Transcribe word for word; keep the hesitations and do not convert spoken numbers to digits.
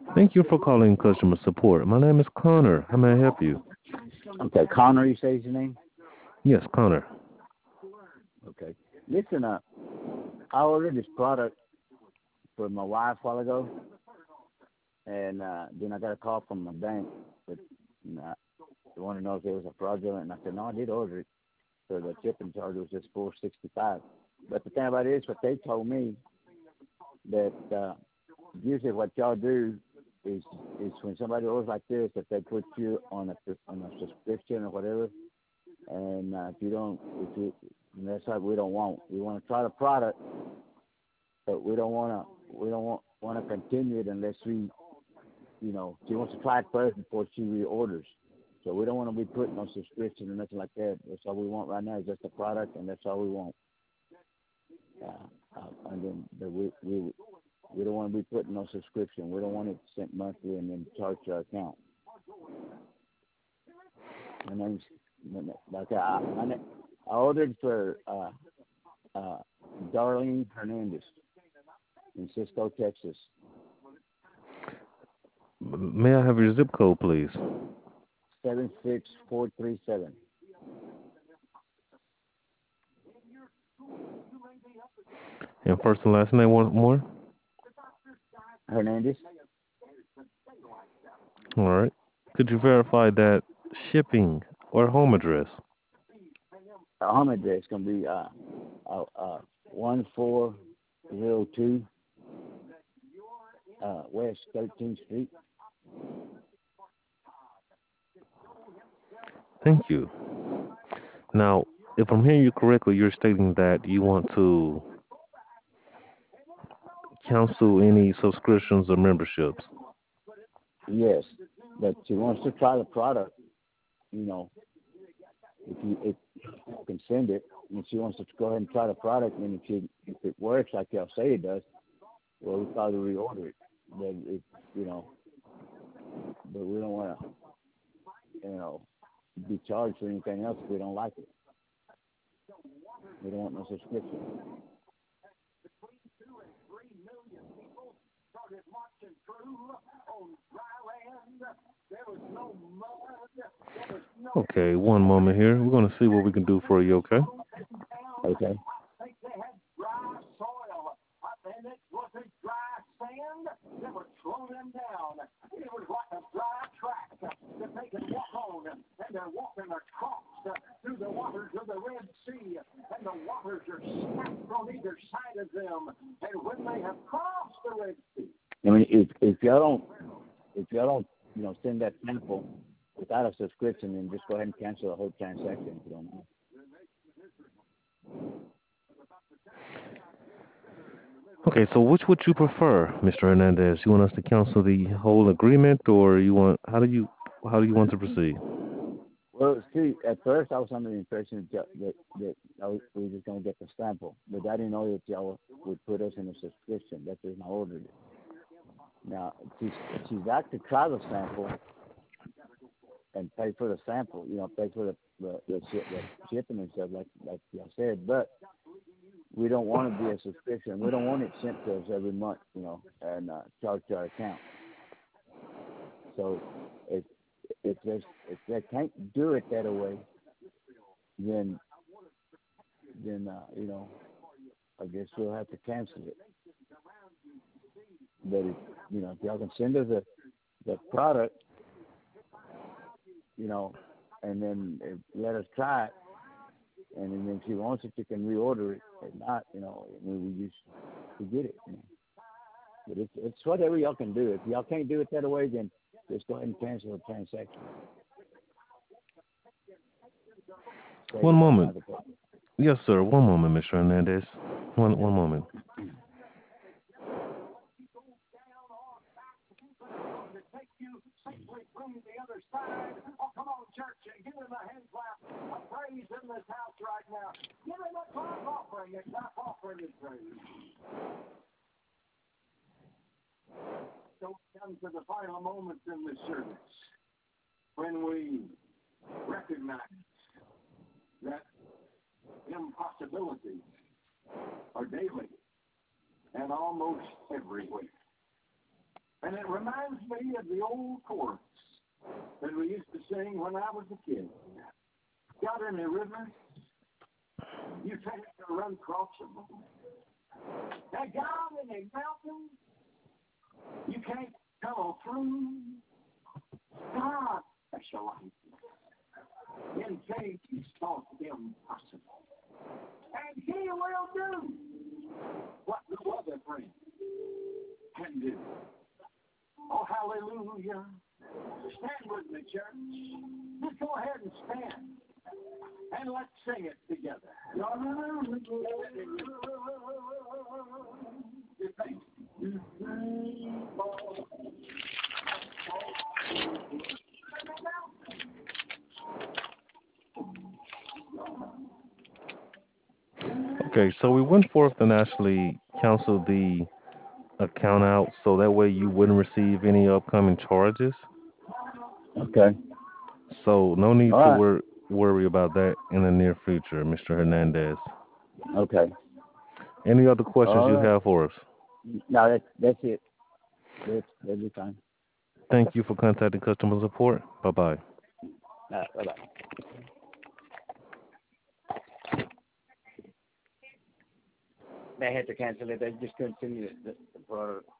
Thank you for calling customer support. My name is Connor. How may I help you? Okay, Connor, you say his name? Yes, Connor. Okay. Listen, uh, I ordered this product for my wife a while ago, and uh, then I got a call from my bank, but you know, they want to know if it was a fraudulent, and I said, no, I did order it, so the shipping charge was just four sixty-five. But the thing about it is, what they told me, that uh, usually what y'all do is is when somebody orders like this, that they put you on a on a subscription or whatever, and uh, if you don't, if you, and that's what we don't want. We want to try the product, but we don't want to we don't want want to continue it unless we, you know, she wants to try it first before she reorders. So we don't want to be putting on subscription or nothing like that. That's all we want right now is just the product, and that's all we want. Uh, uh, and then the, we we we don't want to be putting no subscription. We don't want it sent monthly and then charged to our account. My name's like I my name, I ordered for uh, uh, Darlene Hernandez in Cisco, Texas. May I have your zip code, please? Seven six four three seven. And first and last name once more? Hernandez. All right. Could you verify that shipping or home address? The home address is gonna be uh uh, uh one four zero two uh West Thirteenth Street. Thank you. Now, if I'm hearing you correctly, you're stating that you want to cancel any subscriptions or memberships. Yes, but she wants to try the product. You know, if you if you can send it, and she wants to go ahead and try the product, and if she if it works like y'all say it does, well, we probably reorder it. But it, you know, but we don't want to, you know, be charged for anything else if we don't like it. We don't want no subscription. Okay, one moment here. We're going to see what we can do for you, okay? Okay. I mean, if if y'all don't if y'all don't you know send that sample without a subscription, then just go ahead and cancel the whole transaction if you don't mind. Okay, so which would you prefer, Mister Hernandez? You want us to cancel the whole agreement, or you want how do you how do you want to proceed? Well, see, at first I was under the impression that that, that I was, we were just gonna get the sample, but I didn't know that y'all would put us in a subscription. That's the reason I ordered it. Now she's she's got to try the sample and pay for the sample, you know, pay for the the, the, ship, the shipping and stuff like like y'all said, but we don't want to be a subscription. We don't want it sent to us every month, you know, and uh, charged to our account. So if if they if they can't do it that way, then then uh, you know, I guess we'll have to cancel it. But if you know, if y'all can send us the the product, you know, and then if, let us try it, and then if she wants it, she can reorder it. If not, you know, we we just forget it. You know. But it's it's whatever y'all can do. If y'all can't do it that way, then just go ahead and cancel the transaction. One moment. Yes, sir. One moment, Mister Hernandez. One one moment. And it reminds me of the old chorus that we used to sing when I was a kid. Got any rivers you take to run across them? Now, got any mountains you can't tunnel through? God specializes in things thought impossible. And he will do what no other friend can do. Oh, hallelujah. Stand with me, church. Just go ahead and stand. And let's sing it together. Okay, so we went forth and actually canceled the account out so that way you wouldn't receive any upcoming charges. Okay. So no need All to right. wor- worry about that in the near future, Mister Hernandez. Okay. Any other questions All you right. have for us? No, that's that's it. That's that'll be fine. Thank you for contacting customer support. Bye bye. All right, bye bye. They had to cancel it. They just couldn't send you the, the, the product.